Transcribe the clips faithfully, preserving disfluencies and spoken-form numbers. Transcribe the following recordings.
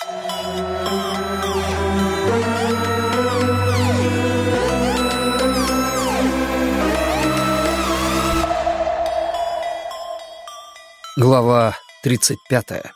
Глава тридцать пятая.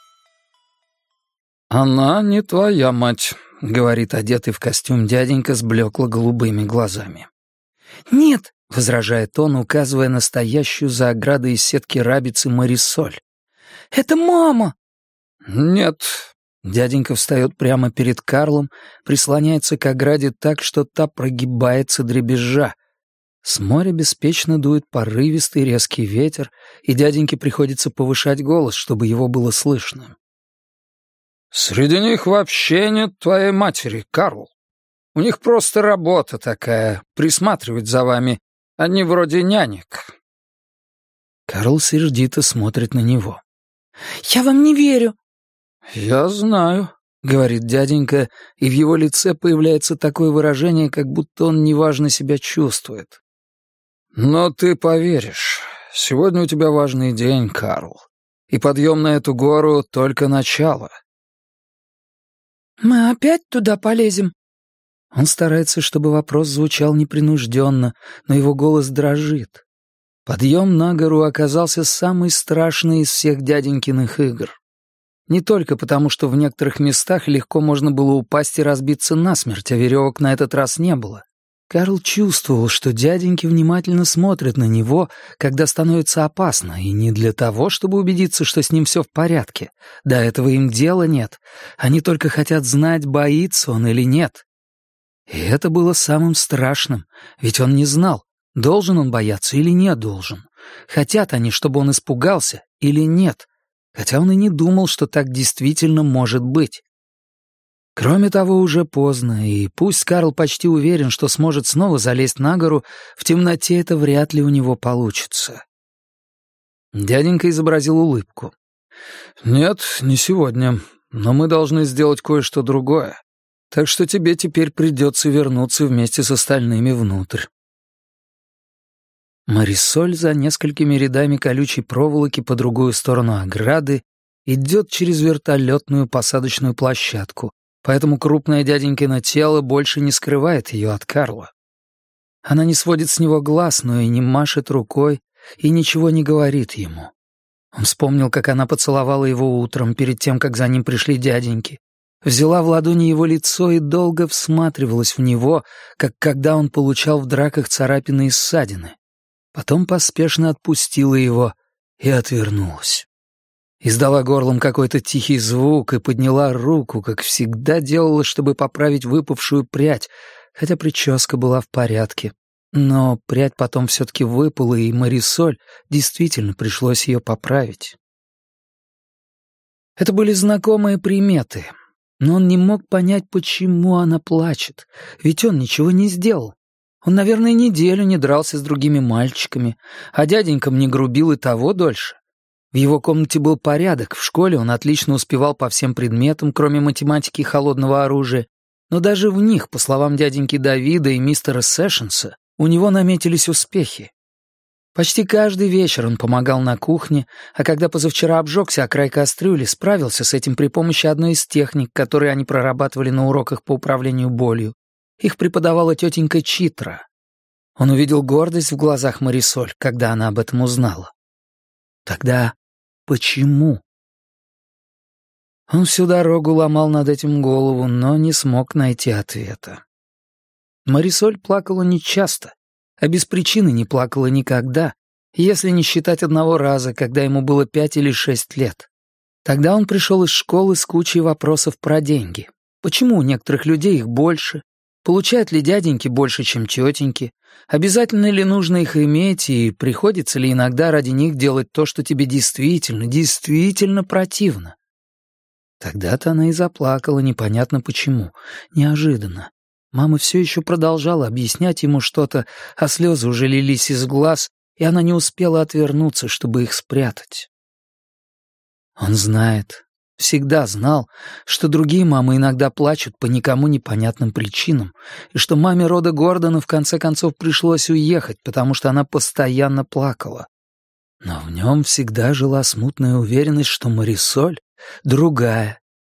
«Она не твоя мать», — говорит одетый в костюм дяденька с блекло-голубыми глазами. «Нет», — возражает он, указывая на стоящую за оградой из сетки рабицы Марисоль. «это мама». «Нет». Дяденька встает прямо перед Карлом, прислоняется к ограде так, что та прогибается дребезжа. С моря беспечно дует порывистый резкий ветер, и дяденьке приходится повышать голос, чтобы его было слышно. «Среди них вообще нет твоей матери, Карл. У них просто работа такая, присматривать за вами, они вроде нянек». Карл сердито смотрит на него. «Я вам не верю». «Я знаю», — говорит дяденька, и в его лице появляется такое выражение, как будто он неважно себя чувствует. «Но ты поверишь, сегодня у тебя важный день, Карл, и подъем на эту гору — только начало». «Мы опять туда полезем?» Он старается, чтобы вопрос звучал непринужденно, но его голос дрожит. Подъем на гору оказался самый страшный из всех дяденькиных игр. Не только потому, что в некоторых местах легко можно было упасть и разбиться насмерть, а веревок на этот раз не было. Карл чувствовал, что дяденьки внимательно смотрят на него, когда становится опасно, и не для того, чтобы убедиться, что с ним все в порядке. До этого им дела нет. Они только хотят знать, боится он или нет. И это было самым страшным, ведь он не знал, должен он бояться или не должен. Хотят они, чтобы он испугался или нет, хотя он и не думал, что так действительно может быть. Кроме того, уже поздно, и пусть Карл почти уверен, что сможет снова залезть на гору, в темноте это вряд ли у него получится. Дяденька изобразил улыбку. «Нет, не сегодня, но мы должны сделать кое-что другое, так что тебе теперь придется вернуться вместе с остальными внутрь». Марисоль за несколькими рядами колючей проволоки по другую сторону ограды идет через вертолетную посадочную площадку, поэтому крупное дяденькино тело больше не скрывает ее от Карла. Она не сводит с него глаз, но и не машет рукой, и ничего не говорит ему. Он вспомнил, как она поцеловала его утром, перед тем, как за ним пришли дяденьки, взяла в ладони его лицо и долго всматривалась в него, как когда он получал в драках царапины и ссадины. Потом поспешно отпустила его и отвернулась. Издала горлом какой-то тихий звук и подняла руку, как всегда делала, чтобы поправить выпавшую прядь, хотя прическа была в порядке. Но прядь потом все-таки выпала, и Марисоль действительно пришлось ее поправить. Это были знакомые приметы, но он не мог понять, почему она плачет, ведь он ничего не сделал. Он, наверное, неделю не дрался с другими мальчиками, а дяденькам не грубил и того дольше. В его комнате был порядок, в школе он отлично успевал по всем предметам, кроме математики и холодного оружия, но даже в них, по словам дяденьки Давида и мистера Сэшенса, у него наметились успехи. Почти каждый вечер он помогал на кухне, а когда позавчера обжегся о край кастрюли, справился с этим при помощи одной из техник, которые они прорабатывали на уроках по управлению болью. Их преподавала тетенька Читра. Он увидел гордость в глазах Марисоль, когда она об этом узнала. Тогда почему? Он всю дорогу ломал над этим голову, но не смог найти ответа. Марисоль плакала нечасто, а без причины не плакала никогда, если не считать одного раза, когда ему было пять или шесть лет. Тогда он пришел из школы с кучей вопросов про деньги. Почему у некоторых людей их больше? Получают ли дяденьки больше, чем тетеньки? Обязательно ли нужно их иметь, и приходится ли иногда ради них делать то, что тебе действительно, действительно противно? Тогда-то она и заплакала, непонятно почему, неожиданно. Мама все еще продолжала объяснять ему что-то, а слезы уже лились из глаз, и она не успела отвернуться, чтобы их спрятать. Он знает, всегда знал, что другие мамы иногда плачут по никому непонятным причинам, и что маме рода Гордона в конце концов пришлось уехать, потому что она постоянно плакала. Но в нем всегда жила смутная уверенность, что Марисоль другая,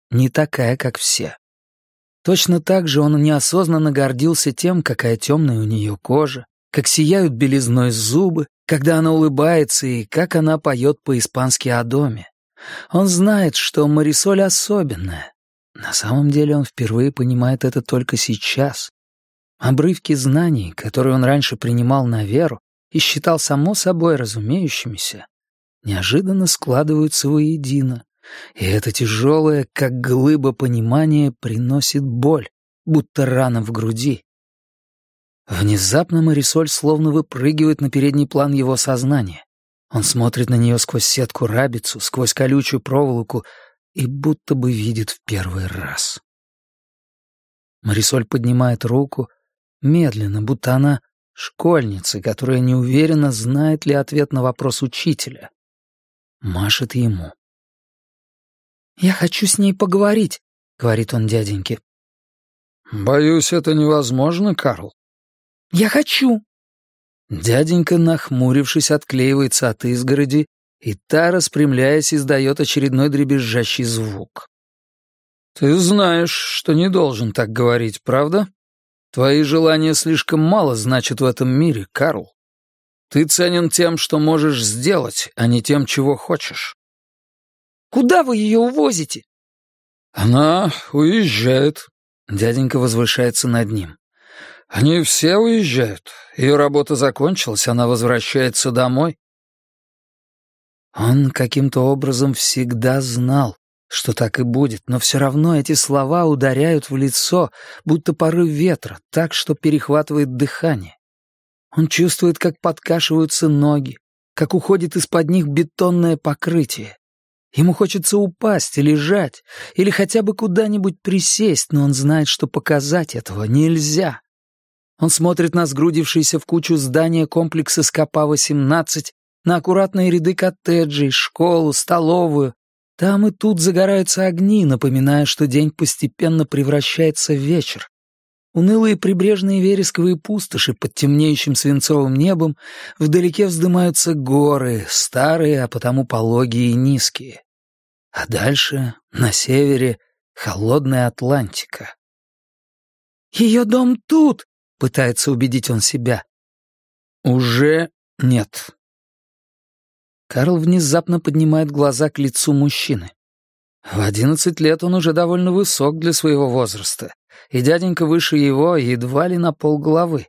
не такая, как все. Точно так же он неосознанно гордился тем, какая темная у нее кожа, как сияют белизной зубы, когда она улыбается и как она поет по-испански о доме. Он знает, что Марисоль особенная. На самом деле он впервые понимает это только сейчас. Обрывки знаний, которые он раньше принимал на веру и считал само собой разумеющимися, неожиданно складываются воедино, и это тяжелое, как глыба понимания, приносит боль, будто рана в груди. Внезапно Марисоль словно выпрыгивает на передний план его сознания. Он смотрит на нее сквозь сетку-рабицу, сквозь колючую проволоку и будто бы видит в первый раз. Марисоль поднимает руку, медленно, будто она школьница, которая не уверена, знает ли ответ на вопрос учителя. Машет ему. «Я хочу с ней поговорить», — говорит он дяденьке. «Боюсь, это невозможно, Карл». «Я хочу». Дяденька, нахмурившись, отклеивается от изгороди, и та, распрямляясь, издает очередной дребезжащий звук. «Ты знаешь, что не должен так говорить, правда? Твои желания слишком мало значат в этом мире, Карл. Ты ценен тем, что можешь сделать, а не тем, чего хочешь». «Куда вы ее увозите?» «Она уезжает». Дяденька возвышается над ним. «Они все уезжают. Ее работа закончилась, она возвращается домой». Он каким-то образом всегда знал, что так и будет, но все равно эти слова ударяют в лицо, будто порыв ветра, так, что перехватывает дыхание. Он чувствует, как подкашиваются ноги, как уходит из-под них бетонное покрытие. Ему хочется упасть и лежать, или хотя бы куда-нибудь присесть, но он знает, что показать этого нельзя. Он смотрит на сгрудившиеся в кучу здания комплекса Скопа восемнадцать, на аккуратные ряды коттеджей, школу, столовую. Там и тут загораются огни, напоминая, что день постепенно превращается в вечер. Унылые прибрежные вересковые пустоши под темнеющим свинцовым небом, вдалеке вздымаются горы, старые, а потому пологие и низкие. А дальше, на севере, холодная Атлантика. «Ее дом тут!» — пытается убедить он себя. «Уже нет». Карл внезапно поднимает глаза к лицу мужчины. В одиннадцать лет он уже довольно высок для своего возраста, и дяденька выше его едва ли на полголовы.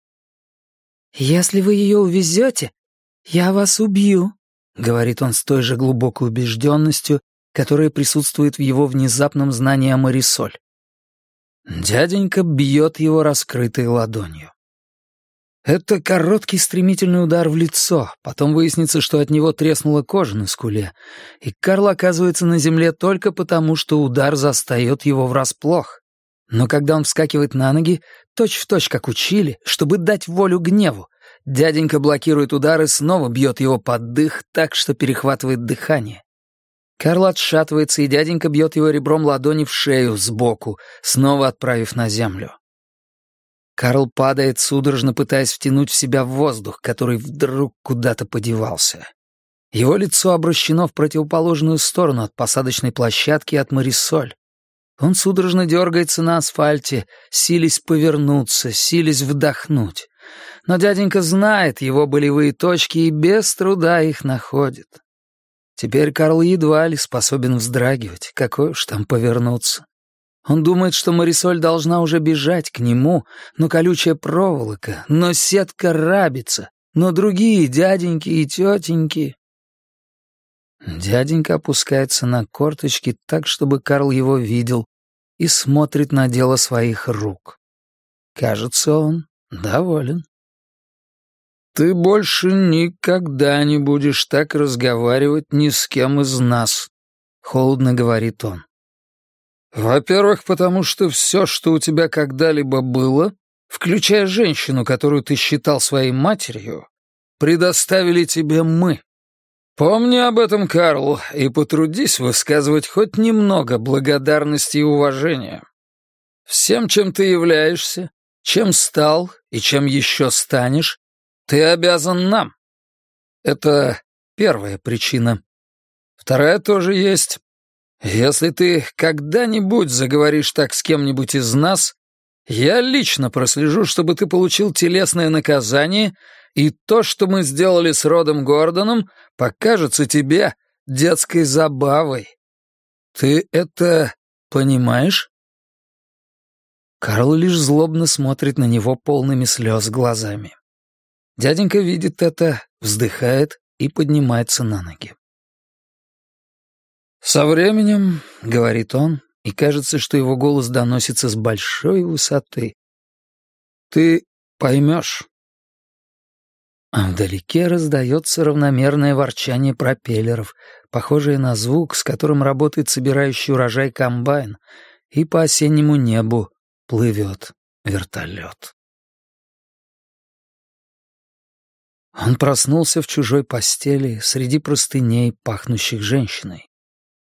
«Если вы ее увезете, я вас убью», — говорит он с той же глубокой убежденностью, которая присутствует в его внезапном знании о Марисоль. Дяденька бьет его раскрытой ладонью. Это короткий стремительный удар в лицо, потом выяснится, что от него треснула кожа на скуле, и Карл оказывается на земле только потому, что удар застает его врасплох. Но когда он вскакивает на ноги, точь-в-точь как учили, чтобы дать волю гневу, дяденька блокирует удар и снова бьет его под дых так, что перехватывает дыхание. Карл отшатывается, и дяденька бьет его ребром ладони в шею сбоку, снова отправив на землю. Карл падает, судорожно пытаясь втянуть в себя воздух, который вдруг куда-то подевался. Его лицо обращено в противоположную сторону от посадочной площадки и от Марисоль. Он судорожно дергается на асфальте, силясь повернуться, силясь вдохнуть. Но дяденька знает его болевые точки и без труда их находит. Теперь Карл едва ли способен вздрагивать, какой уж там повернуться. Он думает, что Марисоль должна уже бежать к нему, но колючая проволока, но сетка рабица, но другие дяденьки и тетеньки. Дяденька опускается на корточки так, чтобы Карл его видел, и смотрит на дело своих рук. Кажется, он доволен. «Ты больше никогда не будешь так разговаривать ни с кем из нас», — холодно говорит он. «Во-первых, потому что все, что у тебя когда-либо было, включая женщину, которую ты считал своей матерью, предоставили тебе мы. Помни об этом, Карл, и потрудись высказывать хоть немного благодарности и уважения. Всем, чем ты являешься, чем стал и чем еще станешь, ты обязан нам. Это первая причина. Вторая тоже есть. Если ты когда-нибудь заговоришь так с кем-нибудь из нас, я лично прослежу, чтобы ты получил телесное наказание, и то, что мы сделали с Родом Гордоном, покажется тебе детской забавой. Ты это понимаешь?» Карл лишь злобно смотрит на него полными слез глазами. Дяденька видит это, вздыхает и поднимается на ноги. «Со временем, — говорит он, и кажется, что его голос доносится с большой высоты, — ты поймешь». А вдалеке раздается равномерное ворчание пропеллеров, похожее на звук, с которым работает собирающий урожай комбайн, и по осеннему небу плывет вертолет. Он проснулся в чужой постели среди простыней, пахнущих женщиной.